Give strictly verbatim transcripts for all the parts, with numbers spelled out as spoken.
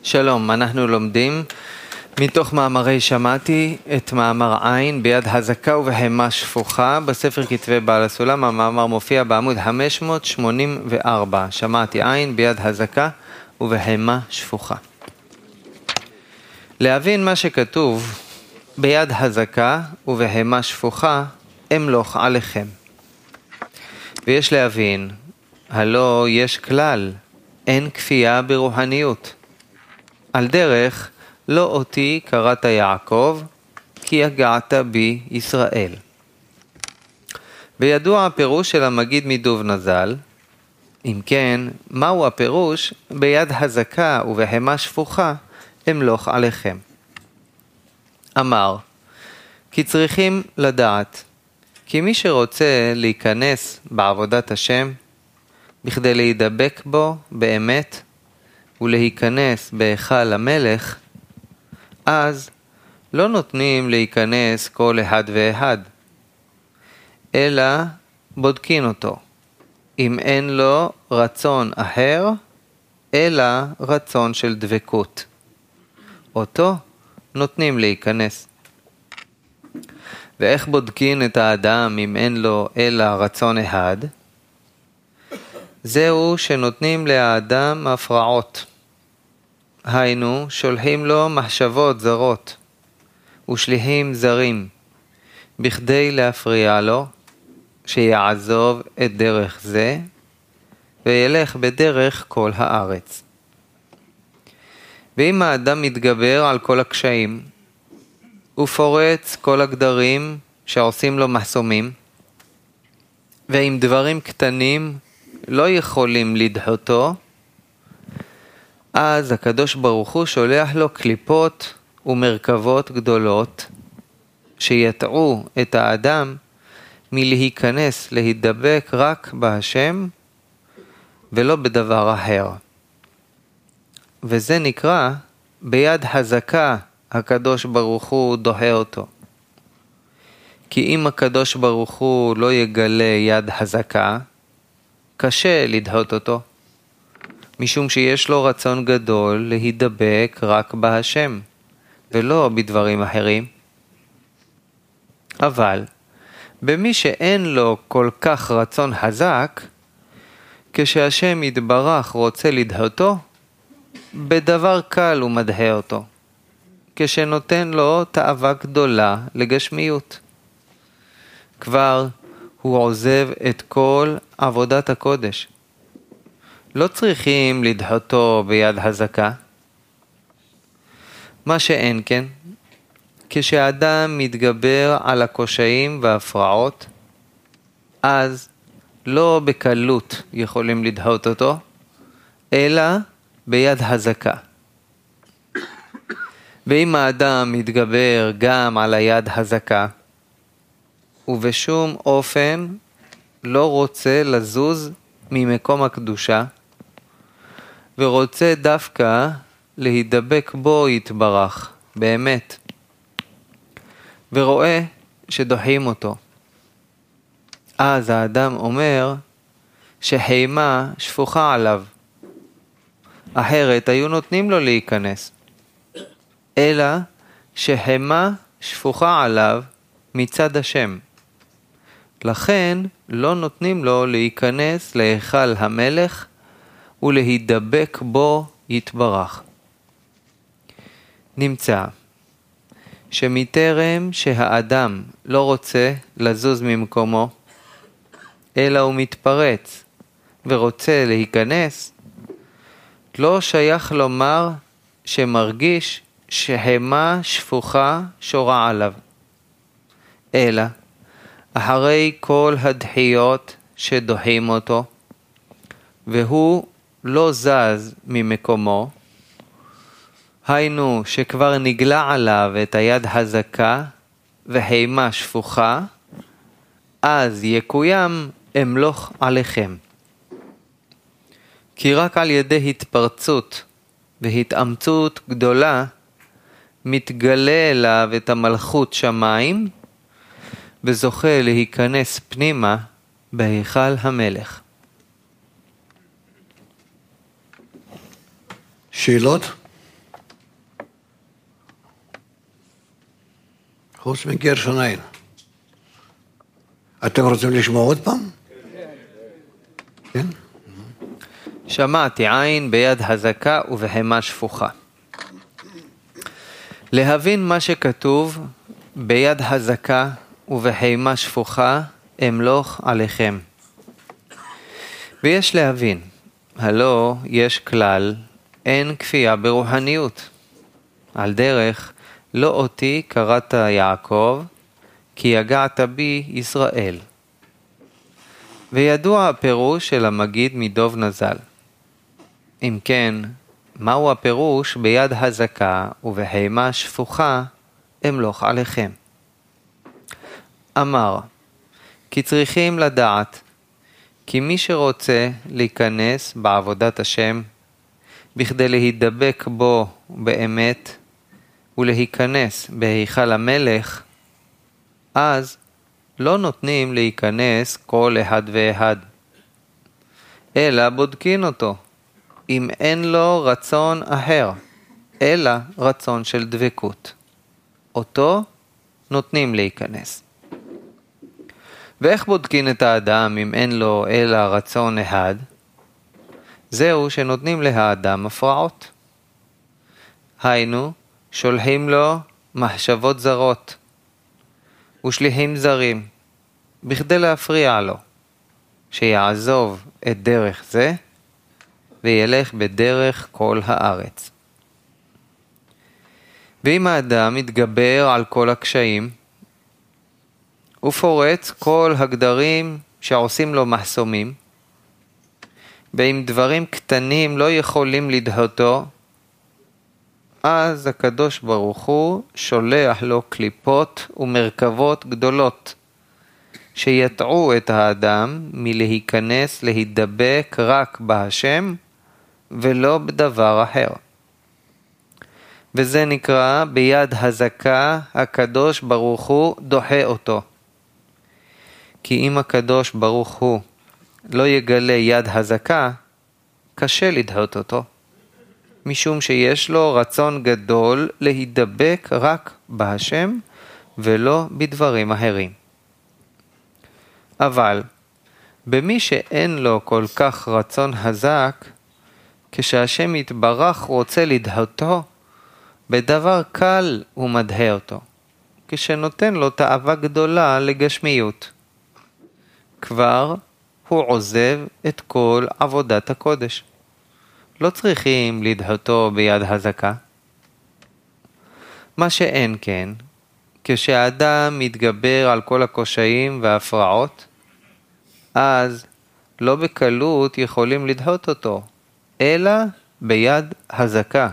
שלום, אנחנו לומדים מתוך מאמרי שמעתי את מאמר עין ביד הזקה ובהמה שפוכה בספר כתבי בעל הסולם. המאמר מופיע בעמוד חמש מאות שמונים וארבע. שמעתי עין ביד הזקה ובהמה שפוכה. להבין מה שכתוב ביד הזקה ובהמה שפוכה אמלוך עליכם. ויש להבין, הלא יש כלל, אין כפייה ברוחניות. על דרך, לא אותי קראת יעקב, כי יגעת בי ישראל. וידוע הפירוש של המגיד מדוב נזל. אם כן, מהו הפירוש ביד הזקה ובהמה שפוכה אמלוך עליכם? אמר, כי צריכים לדעת, כי מי שרוצה להיכנס בעבודת השם, בכדי להידבק בו באמת, ולהיכנס בהיכל המלך, אז לא נותנים להיכנס כל אחד ואחד, אלא בודקין אותו, אם אין לו רצון אחר, אלא רצון של דבקות. אותו נותנים להיכנס. ואיך בודקין את האדם אם אין לו אלא רצון אחד? זהו שנותנים לאדם הפרעות. היינו, שולחים לו מחשבות זרות ושליחים זרים, בכדי להפריע לו שיעזוב את דרך זה וילך בדרך כל הארץ. ואם האדם מתגבר על כל הקשיים ופורץ כל הגדרים שעושים לו מחסומים, ועם דברים קטנים לא יכולים לדחותו, אז הקדוש ברוך הוא שולח לו קליפות ומרכבות גדולות שיטעו את האדם מלהיכנס להידבק רק בהשם ולא בדבר אחר. וזה נקרא ביד הזקה הקדוש ברוך הוא דוחה אותו. כי אם הקדוש ברוך הוא לא יגלה יד הזקה, קשה לדחות אותו, משום שיש לו רצון גדול להידבק רק בהשם, ולא בדברים אחרים. אבל במי שאין לו כל כך רצון חזק, כשהשם יתברך רוצה לדחותו, בדבר קל הוא מדחה אותו, כשנותן לו תאווה גדולה לגשמיות. כבר הוא עוזב את כל עבודת הקודש. לא צריכים לדחותו ביד הזקה. מה שאין כן, כשאדם מתגבר על הקושיים וההפרעות, אז לא בקלות יכולים לדחות אותו, אלא ביד הזקה. ואם האדם מתגבר גם על היד הזקה, ובשום אופן לא רוצה לזוז ממקום הקדושה, ורוצה דווקא להידבק בו יתברך, באמת, ורואה שדוחים אותו, אז האדם אומר שחיימה שפוכה עליו, אחרת היו נותנים לו להיכנס, אלא שחיימה שפוכה עליו מצד השם. לכן לא נותנים לו להיכנס להיכל המלך ולהידבק בו יתברך. נמצא שמטרם שהאדם לא רוצה לזוז ממקומו, אלא הוא מתפרץ ורוצה להיכנס, לא שייך לומר שמרגיש שהמה שפוכה שורה עליו, אלא אחרי כל הדחיות שדוחים אותו, והוא לא זז ממקומו, היינו שכבר נגלה עליו את היד הזקה והימה שפוכה, אז יקוים אמלוך עליכם. כי רק על ידי התפרצות והתאמצות גדולה מתגלה אליו את המלכות שמיים, וזוכה להיכנס פנימה בהיכל המלך. שאלות? חוץ מגרשון אין. אתם רוצים לשמוע עוד פעם? כן. שמעתי עין ביד הזכה ובהמה שפוכה. להבין מה שכתוב ביד הזכה ובהמה שפוכה אמלוך עליכם. ויש להבין, הלא יש כלל, אין כפייה ברוחניות. על דרך, לא אותי קראת יעקב, כי יגעת בי ישראל. וידוע הפירוש של המגיד מדוב נזל. אם כן, מהו הפירוש ביד הזכה ובהמה שפוכה אמלוך עליכם? אמר, כי צריכים לדעת, כי מי שרוצה להיכנס בעבודת השם, בכדי להידבק בו באמת, ולהיכנס בהיכל המלך, אז לא נותנים להיכנס כל אחד ואחד, אלא בודקין אותו, אם אין לו רצון אחר, אלא רצון של דבקות. אותו נותנים להיכנס. ואיך בודקין את האדם אם אין לו אלא רצון אחד? זהו שנותנים להאדם הפרעות. היינו, שולחים לו מחשבות זרות ושליחים זרים, בכדי להפריע לו, שיעזוב את דרך זה וילך בדרך כל הארץ. ואם האדם מתגבר על כל הקשיים, ופורץ כל הגדרים שעושים לו מחסומים, ואם דברים קטנים לא יכולים לדהותו, אז הקדוש ברוך הוא שולח לו קליפות ומרכבות גדולות, שיטעו את האדם מלהיכנס להידבק רק בהשם, ולא בדבר אחר. וזה נקרא ביד הזכה הקדוש ברוך הוא דוחה אותו. כי אם הקדוש ברוך הוא לא יגלה יד הזכה, קשה לדחות אותו, משום שיש לו רצון גדול להידבק רק בהשם ולא בדברים אחרים. אבל במי שאין לו כל כך רצון חזק, כשהשם יתברך רוצה לדהותו, בדבר קל הוא מדהה אותו, כשנותן לו תאווה גדולה לגשמיות. כבר הוא עוזב את כל עבודת הקודש. לא צריכים לדהותו ביד הזכה. מה שאין כן, כשהאדם מתגבר על כל הקושיים וההפרעות, אז לא בקלות יכולים לדהות אותו, אלא ביד הזכה.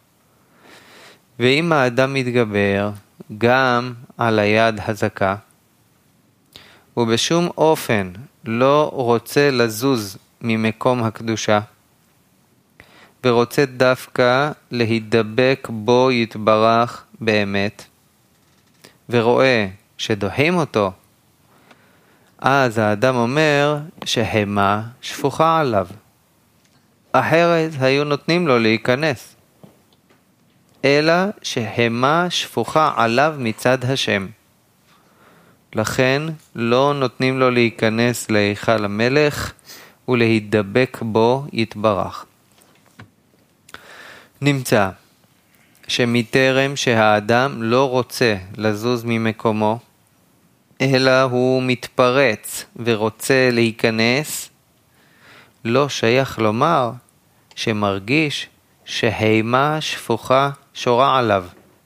ואם האדם מתגבר גם על היד הזכה, ובשום אופן לא רוצה לזוז ממקום הקדושה, ורוצה דווקא להידבק בו יתברך באמת, ורואה שדוחים אותו, אז האדם אומר שהמה שפוכה עליו. אחרת היו נותנים לו להיכנס. אלא שהמה שפוכה עליו מצד השם. לכן לא נותנים לו להיכנס להיכל המלך ולהידבק בו יתברך. נמצא שמטרם שהאדם לא רוצה לזוז ממקומו, אלא הוא מתפרץ ורוצה להיכנס, לא שייך לומר שמרגיש שהמה שפוכה שורה עליו.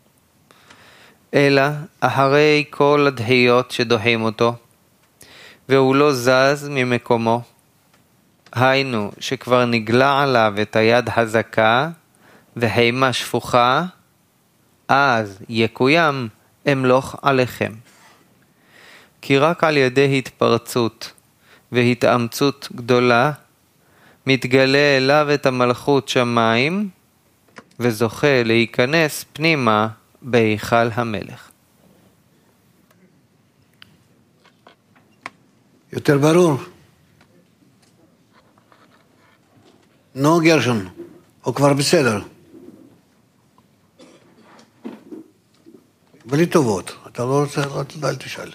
אלא אחרי כל הדהיות שדוחים אותו, והוא לא זז ממקומו, היינו שכבר נגלה עליו את היד הזכה והמה שפוכה, אז יקוים אמלוך עליכם. כי רק על ידי התפרצות והתאמצות גדולה, מתגלה אליו את המלכות שמיים, וזוכה להיכנס פנימה בהיכל המלך. יותר ברור. נו גרשון, הוא כבר בסדר. בלי טובות. אתה לא רוצה, לא, אל תשאל.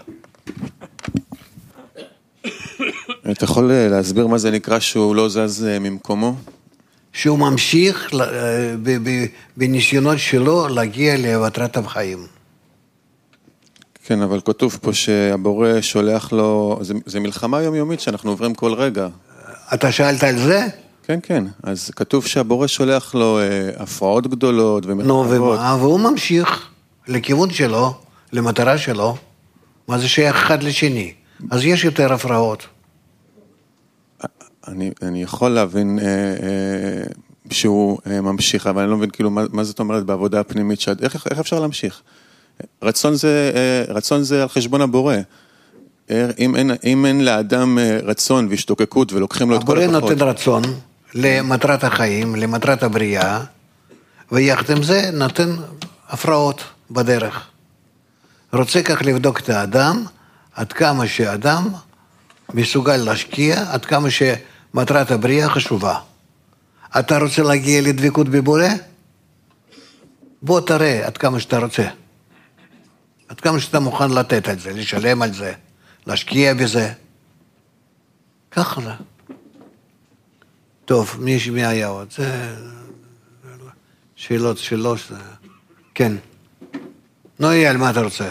אתה יכול להסביר מה זה נקרא שהוא לא זז ממקומו? שהוא ממשיך בניסיונות שלו להגיע למטרת החיים. כן, אבל כתוב פה שהבורא שולח לו, זה, זה מלחמה יומיומית שאנחנו עוברים כל רגע. אתה שאלת על זה? כן, כן, אז כתוב שהבורא שולח לו אה, הפרעות גדולות ומלחמות. נו, ומה? והוא ממשיך לכיוון שלו, למטרה שלו, מה זה שייך אחד לשני. אז יש יותר הפרעות. אני, אני יכול להבין אה, אה, שהוא אה, ממשיך, אבל אני לא מבין כאילו מה, מה זאת אומרת בעבודה הפנימית, שד, איך, איך אפשר להמשיך? רצון זה, אה, רצון זה על חשבון הבורא. אם אין, אם אין לאדם רצון והשתוקקות ולוקחים לו את כל הכוחות. הבורא נותן רצון למטרת החיים, למטרת הבריאה, ויחד עם זה נותן הפרעות בדרך. רוצה כך לבדוק את האדם, עד כמה שאדם מסוגל להשקיע, עד כמה שמטרת הבריאה חשובה. אתה רוצה להגיע לדבקות בבורא? בוא תראה עד כמה שאתה רוצה. עד כמה שאתה מוכן לתת על זה, לשלם על זה. להשקיע בזה. ככה זה. טוב, מי, מי היה עוד? זה... שאלות, שאלות. כן. נו, אייל, מה אתה רוצה?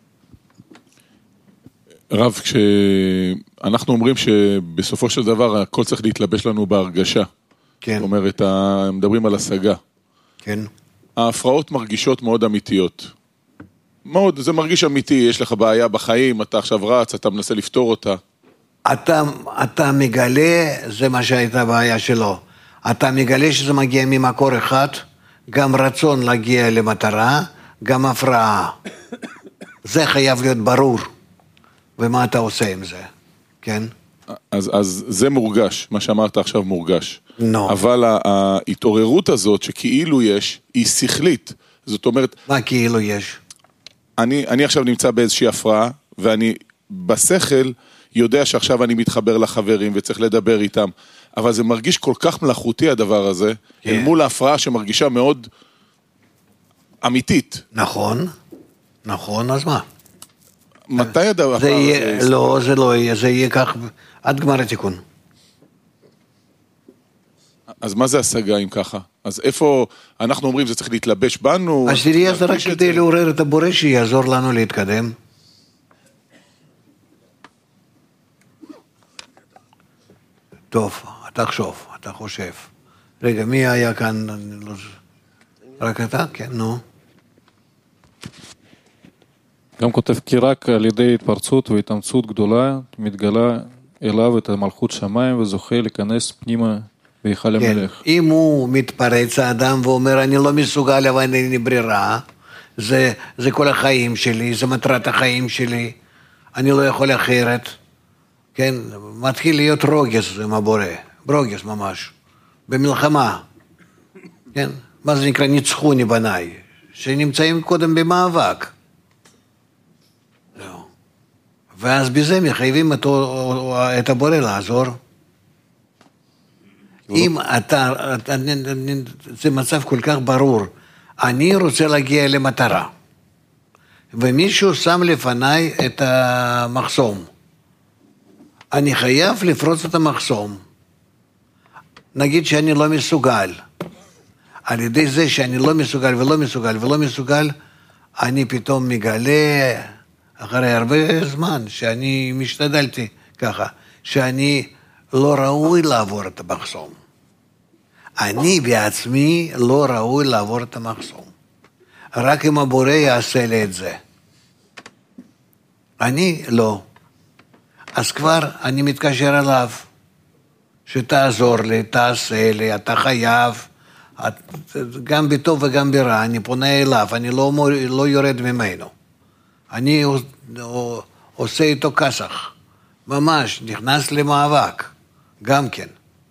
רב, כשאנחנו אומרים שבסופו של דבר הכל צריך להתלבש לנו בהרגשה. כן. זאת אומרת, מדברים על השגה. כן. ההפרעות מרגישות מאוד אמיתיות. מאוד, זה מרגיש אמיתי, יש לך בעיה בחיים, אתה עכשיו רץ, אתה מנסה לפתור אותה. אתה, אתה מגלה, זה מה שהייתה בעיה שלו, אתה מגלה שזה מגיע ממקור אחד, גם רצון להגיע למטרה, גם הפרעה. זה חייב להיות ברור. ומה אתה עושה עם זה, כן? אז, אז זה מורגש, מה שאמרת עכשיו מורגש. No. אבל ההתעוררות הזאת שכאילו יש, היא שכלית. זאת אומרת... מה כאילו יש? אני, אני עכשיו נמצא באיזושהי הפרעה, ואני בשכל יודע שעכשיו אני מתחבר לחברים וצריך לדבר איתם, אבל זה מרגיש כל כך מלאכותי הדבר הזה, כן. אל מול ההפרעה שמרגישה מאוד אמיתית. נכון, נכון, אז מה? מתי הדבר זה יהיה, הזה? לא, זה לא יהיה, זה יהיה כך עד גמר התיקון. אז מה זה השגה אם ככה? אז איפה אנחנו אומרים זה צריך להתלבש בנו? השרייה זה רק כדי לעורר את הבורא שיעזור לנו להתקדם. טוב, אתה חשוב, אתה חושב. רגע, מי היה כאן? לא... רק אתה? כן, נו. גם כותב כי רק על ידי התפרצות והתאמצות גדולה מתגלה אליו את המלכות שמיים וזוכה להיכנס פנימה ויכל המלך. כן. אם הוא מתפרץ האדם ואומר אני לא מסוגל אבל אין לי ברירה, זה, זה כל החיים שלי, זה מטרת החיים שלי, אני לא יכול אחרת, כן, מתחיל להיות רוגז עם הבורא, רוגז ממש, במלחמה, כן, מה זה נקרא ניצחוני בניי, שנמצאים קודם במאבק, ואז בזה מחייבים את הבורא לעזור. אם אתה, זה מצב כל כך ברור, אני רוצה להגיע למטרה, ומישהו שם לפניי את המחסום, אני חייב לפרוץ את המחסום, נגיד שאני לא מסוגל, על ידי זה שאני לא מסוגל ולא מסוגל ולא מסוגל, אני פתאום מגלה, אחרי הרבה זמן, שאני משתדלתי ככה, שאני לא ראוי לעבור את המחסום. אני בעצמי לא ראוי לעבור את המחסום. רק אם הבורא יעשה לי את זה. אני לא. אז כבר אני מתקשר אליו, שתעזור לי, תעשה לי, אתה חייב, גם בטוב וגם ברע, אני פונה אליו, אני לא, לא יורד ממנו. אני עושה איתו כסח, ממש, נכנס למאבק, גם כן.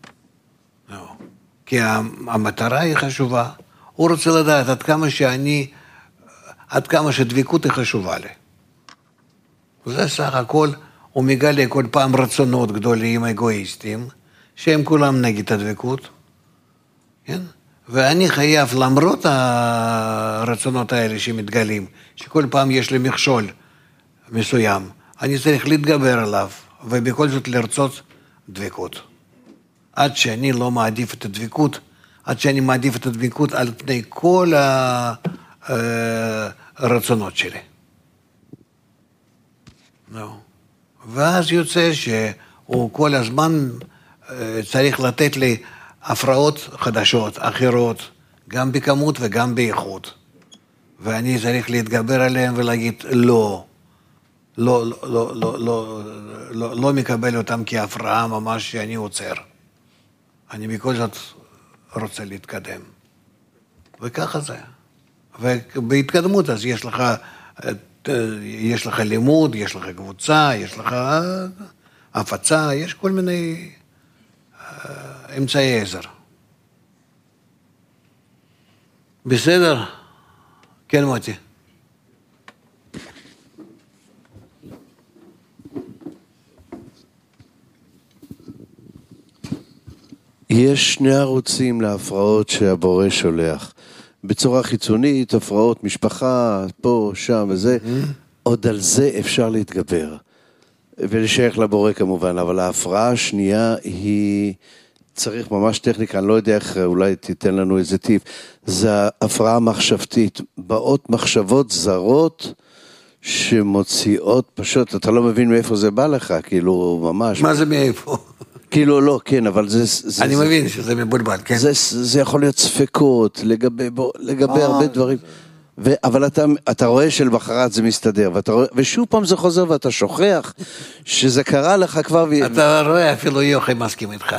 כי המטרה היא חשובה, הוא רוצה לדעת עד כמה שאני, עד כמה שדבקות היא חשובה לי. וזה סך הכל, הוא מגלה כל פעם רצונות גדולים, אגואיסטים, שהם כולם נגד הדבקות, כן? ואני חייב, למרות הרצונות האלה שמתגלים, שכל פעם יש לי מכשול מסוים, אני צריך להתגבר עליו, ובכל זאת לרצות דבקות. עד שאני לא מעדיף את הדבקות, עד שאני מעדיף את הדבקות על פני כל הרצונות שלי. ואז יוצא שהוא כל הזמן צריך לתת לי הפרעות חדשות, אחרות, גם בכמות וגם באיכות. ואני צריך להתגבר עליהם ולהגיד לא, לא, לא, לא, לא, לא, לא, לא מקבל אותם כהפרעה ממש שאני עוצר. אני בכל זאת רוצה להתקדם. וככה זה. ובהתקדמות אז יש לך, יש לך לימוד, יש לך קבוצה, יש לך הפצה, יש כל מיני אמצעי עזר. בסדר? כן, מוטי. יש שני ערוצים להפרעות שהבורא שולח. בצורה חיצונית, הפרעות משפחה, פה, שם וזה, עוד על זה אפשר להתגבר. ולשייך לבורא כמובן, אבל ההפרעה השנייה היא, צריך ממש טכניקה, אני לא יודע איך, אולי תיתן לנו איזה טיפ, זה ההפרעה מחשבתית, באות מחשבות זרות שמוציאות פשוט, אתה לא מבין מאיפה זה בא לך, כאילו ממש. מה זה מאיפה? כאילו לא, כן, אבל זה... זה אני זה, מבין שזה מבולבל, כן. זה, זה יכול להיות ספקות לגבי, בוא, לגבי אה, הרבה דברים. ו, אבל אתה, אתה רואה שלבחרת זה מסתדר, ואתה רואה, ושוב פעם זה חוזר ואתה שוכח שזה קרה לך כבר... אתה רואה, אפילו יוחי מסכים איתך.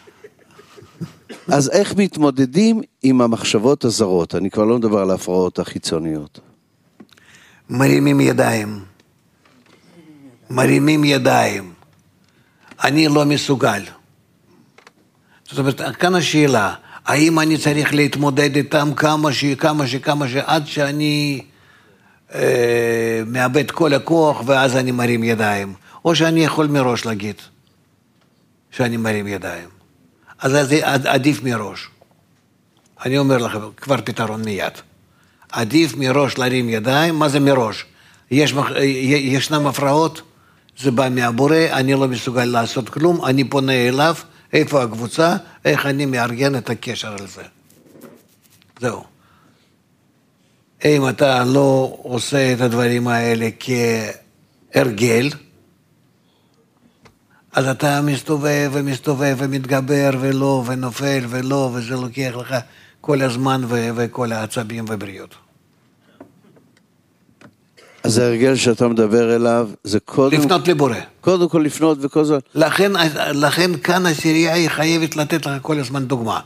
אז איך מתמודדים עם המחשבות הזרות? אני כבר לא מדבר על ההפרעות החיצוניות. מרימים ידיים. מרימים ידיים. אני לא מסוגל. זאת אומרת, כאן השאלה, האם אני צריך להתמודד איתם כמה ש... כמה ש... כמה ש... עד שאני אה, מאבד כל הכוח ואז אני מרים ידיים. או שאני יכול מראש להגיד שאני מרים ידיים. אז זה עדיף מראש. אני אומר לכם, כבר פתרון מיד. עדיף מראש להרים ידיים, מה זה מראש? יש, ישנם הפרעות, זה בא מהבורא, אני לא מסוגל לעשות כלום, אני פונה אליו, איפה הקבוצה, איך אני מארגן את הקשר על זה. זהו. אם אתה לא עושה את הדברים האלה כהרגל, אז אתה מסתובב ומסתובב ומתגבר ולא ונופל ולא, וזה לוקח לך כל הזמן ו- וכל העצבים ובריאות. אז ההרגל שאתה מדבר אליו, זה קודם... לפנות לבורא. קודם כל לפנות וכל זאת. לכן, לכן כאן הסירייה היא חייבת לתת לך כל הזמן דוגמה.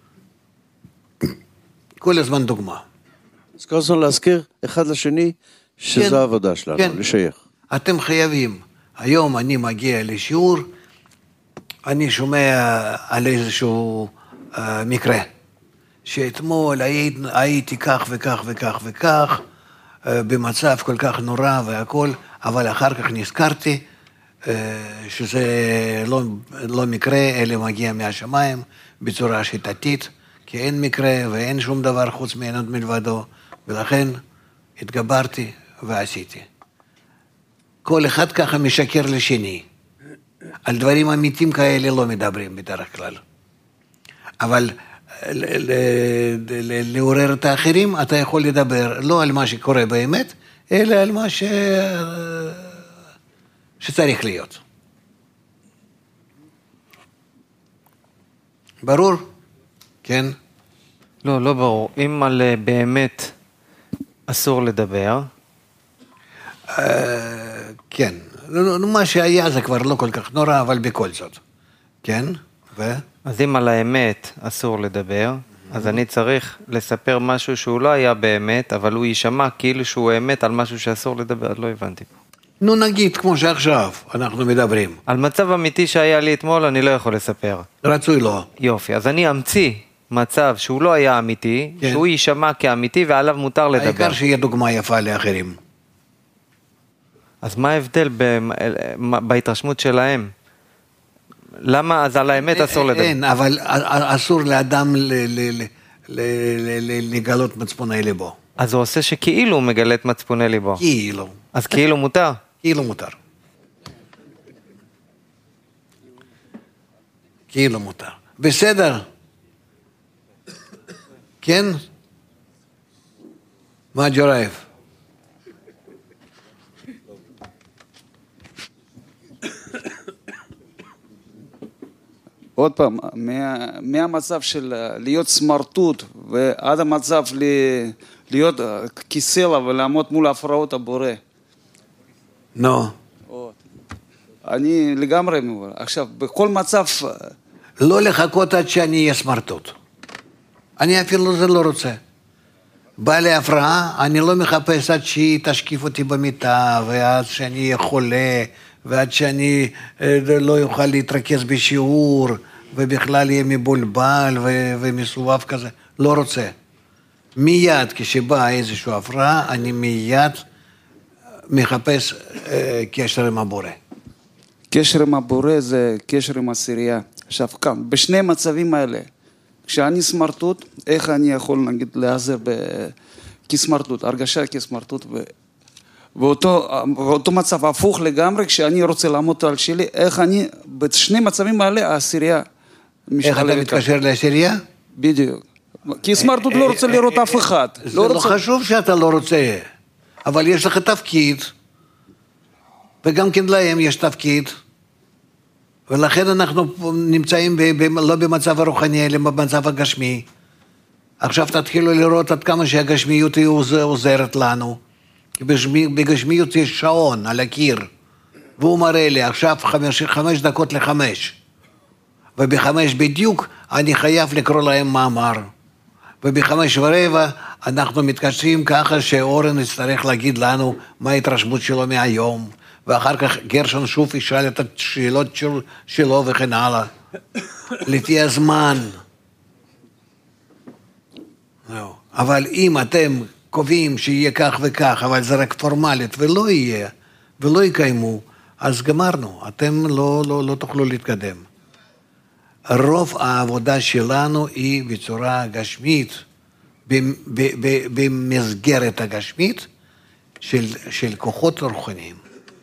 כל הזמן דוגמה. אז כל הזמן להזכיר אחד לשני, שזו כן, העבודה שלנו, כן. לשייך. אתם חייבים. היום אני מגיע לשיעור, אני שומע על איזשהו uh, מקרה, שאתמול הייתי, הייתי כך וכך וכך וכך, uh, במצב כל כך נורא והכל, אבל אחר כך נזכרתי uh, שזה לא, לא מקרה, אלא מגיע מהשמיים בצורה שיטתית, כי אין מקרה ואין שום דבר חוץ מעינות מלבדו, ולכן התגברתי ועשיתי. כל אחד ככה משקר לשני. על דברים אמיתיים כאלה לא מדברים בדרך כלל. אבל לעורר את האחרים אתה יכול לדבר לא על מה שקורה באמת, אלא על מה ש... שצריך להיות. ברור? כן? לא, לא ברור. אם על באמת אסור לדבר... כן. מה שהיה זה כבר לא כל כך נורא, אבל בכל זאת. כן? ו... אז אם על האמת אסור לדבר, אז אני צריך לספר משהו שהוא לא היה באמת, אבל הוא יישמע כאילו שהוא אמת על משהו שאסור לדבר, לא הבנתי. נו נגיד, כמו שעכשיו אנחנו מדברים. על מצב אמיתי שהיה לי אתמול אני לא יכול לספר. רצוי לא. יופי, אז אני אמציא מצב שהוא לא היה אמיתי, כן. שהוא יישמע כאמיתי ועליו מותר לדבר. העיקר שיהיה דוגמה יפה לאחרים. אז מה ההבדל ב... בהתרשמות שלהם? למה אז על האמת אסור לדבר? אין, אבל אסור לאדם ל... ל... ל- ל- ל- לגלות מצפוני ליבו. אז הוא עושה שכאילו הוא מגלה את מצפוני ליבו. כאילו, אז כאילו מותר. כאילו מותר. כאילו מותר. בסדר. כן? מה ג'ורייב? עוד פעם, מה, מהמצב של להיות סמרטוט ועד המצב ל, להיות כסלע ולעמוד מול הפרעות הבורא. נו. אני לגמרי מבין. עכשיו, בכל מצב... לא לחכות עד שאני אהיה סמרטוט. אני אפילו זה לא רוצה. בא לי הפרעה, אני לא מחפש עד שהיא תשקיף אותי במיטה, ועד שאני אהיה חולה, ועד שאני לא יוכל להתרכז בשיעור, ובכלל יהיה מבולבל ו- ומסובב כזה. לא רוצה. מיד כשבא איזושהי הפרעה, אני מיד מחפש אה, קשר עם הבורא. קשר עם הבורא זה קשר עם עשירייה. עכשיו כאן, בשני המצבים האלה, כשאני סמרטוט, איך אני יכול נגיד להיעזר כסמרטוט, הרגשה כסמרטוט, ו... ואותו, ואותו מצב הפוך לגמרי, כשאני רוצה לעמוד על שלי, איך אני, בשני מצבים האלה, העשירייה איך אתה מתקשר לעשירייה? בדיוק. כי סמרטוט לא רוצה לראות אף אחד. זה לא חשוב שאתה לא רוצה, אבל יש לך תפקיד, וגם כן להם יש תפקיד, ולכן אנחנו נמצאים ב- ב- לא במצב הרוחני, אלא במצב הגשמי. עכשיו תתחילו לראות עד כמה שהגשמיות היא עוזרת לנו. כי בגשמיות יש שעון על הקיר, והוא מראה לי עכשיו חמש, חמש דקות לחמש. ובחמש בדיוק אני חייב לקרוא להם מאמר. ובחמש ורבע אנחנו מתקשרים ככה שאורן יצטרך להגיד לנו מה ההתרשמות שלו מהיום. ואחר כך גרשון שוב ישאל את השאלות של, שלו וכן הלאה. לפי הזמן. אבל אם אתם קובעים שיהיה כך וכך, אבל זה רק פורמלית ולא יהיה, ולא יקיימו, אז גמרנו. אתם לא, לא, לא תוכלו להתקדם. רוב העבודה שלנו היא בצורה גשמית, במסגרת הגשמית של, של כוחות רוחניים.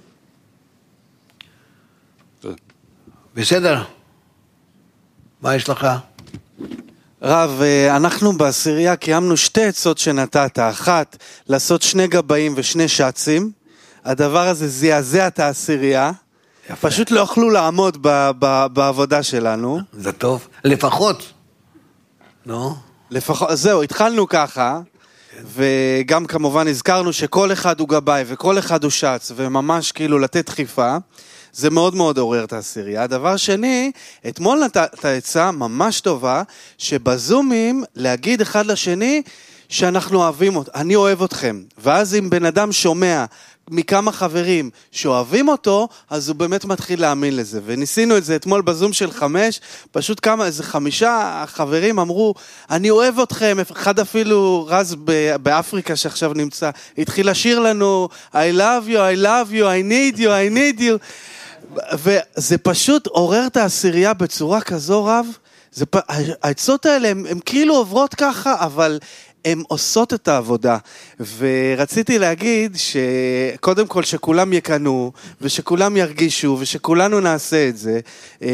בסדר? מה יש לך? רב, אנחנו בעשירייה קיימנו שתי עצות שנתת. אחת, לעשות שני גבאים ושני שצים. הדבר הזה זעזע את העשירייה. יפה. פשוט לא יכלו לעמוד ב- ב- בעבודה שלנו. זה טוב. לפחות. נו. לפחות, זהו, התחלנו ככה. וגם כמובן הזכרנו שכל אחד הוא גבאי וכל אחד הוא שץ, וממש כאילו לתת דחיפה. זה מאוד מאוד עורר את העשירייה. הדבר שני, אתמול נתת עצה ממש טובה, שבזומים להגיד אחד לשני שאנחנו אוהבים אותו, אני אוהב אתכם. ואז אם בן אדם שומע מכמה חברים שאוהבים אותו, אז הוא באמת מתחיל להאמין לזה. וניסינו את זה אתמול בזום של חמש, פשוט כמה, איזה חמישה חברים אמרו, אני אוהב אתכם, אחד אפילו רז באפריקה שעכשיו נמצא, התחיל לשיר לנו, I love you, I love you, I need you, I need you. וזה פשוט עורר את העשירייה בצורה כזו רב, זה, העצות האלה הן, הן כאילו עוברות ככה, אבל הן עושות את העבודה. ורציתי להגיד שקודם כל שכולם יקנו, ושכולם ירגישו, ושכולנו נעשה את זה,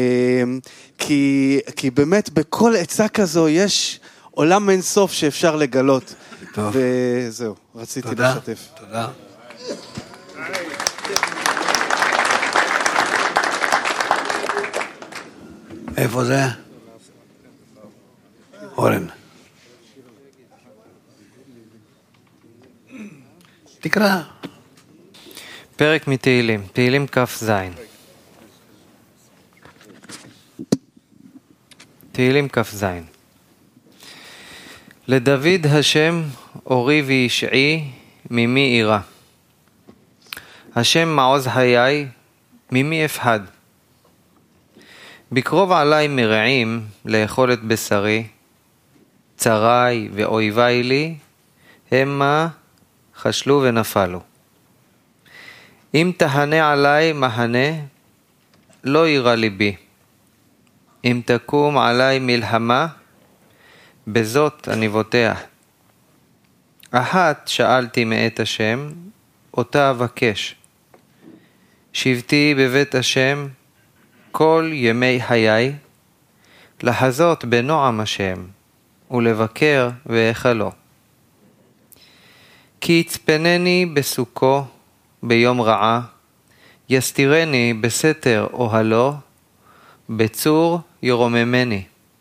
כי, כי באמת בכל עצה כזו יש עולם אין סוף שאפשר לגלות. טוב. וזהו, רציתי תודה, לשתף. תודה. איפה זה? אורן. תקרא. פרק מתהילים, תהילים כף זין. תהילים כף זין. לדוד השם אורי וישעי ממי אירא. השם מעוז חיי ממי אפחד. בקרוב עליי מרעים לאכול את בשרי, צרי ואויבי לי, המה חשלו ונפלו. אם תהנה עליי מחנה, לא יירא ליבי. אם תקום עליי מלחמה, בזאת אני בוטח. אחת שאלתי מאת השם, אותה אבקש. שבתי בבית השם כל ימי חיי, לחזות בנועם השם, ולבקר והיכלו. כי יצפנני בסוכו ביום רעה, יסתירני בסתר אוהלו, בצור ירוממני.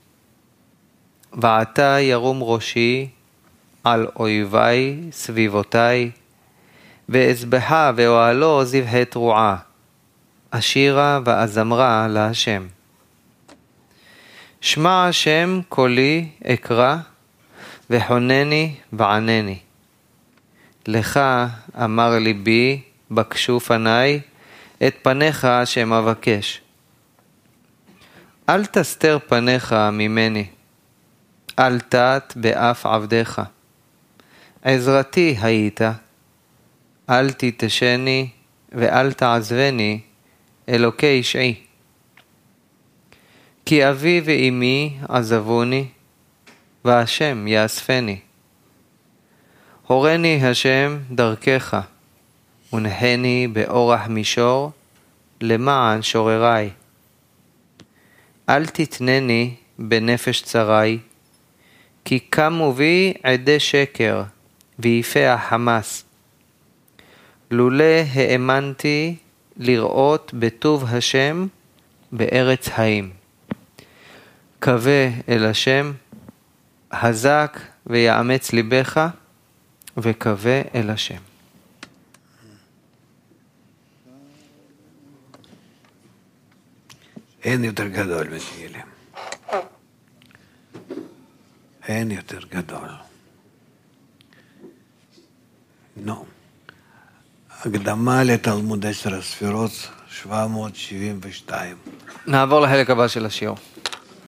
ועתה ירום ראשי על אויבי סביבותי, ואזבחה ואוהלו זבחי תרועה, אשירה ואזמרה להשם. שמע השם קולי אקרא, וחונני וענני. לך אמר ליבי, בקשו פניי, את פניך השם אבקש. אל תסתר פניך ממני, אל תת באף עבדיך. עזרתי היית, אל תתשני ואל תעזבני, אלוקי ישעי. כי אבי ואמי עזבוני, והשם יאספני. הורני השם דרכך, ונחני באורח מישור, למען שורריי. אל תתנני בנפש צרי, כי קמו בי עדי שקר, ויפה החמאס. לולא האמנתי לראות בטוב השם בארץ חיים. קווה אל השם, חזק ויאמץ ליבך, וקווה אל השם. אין יותר גדול בתהילים. אין יותר גדול. נו. הקדמה לתלמוד עשר הספירות, שבע מאות שבעים ושתיים. נעבור לחלק הבא של השיעור.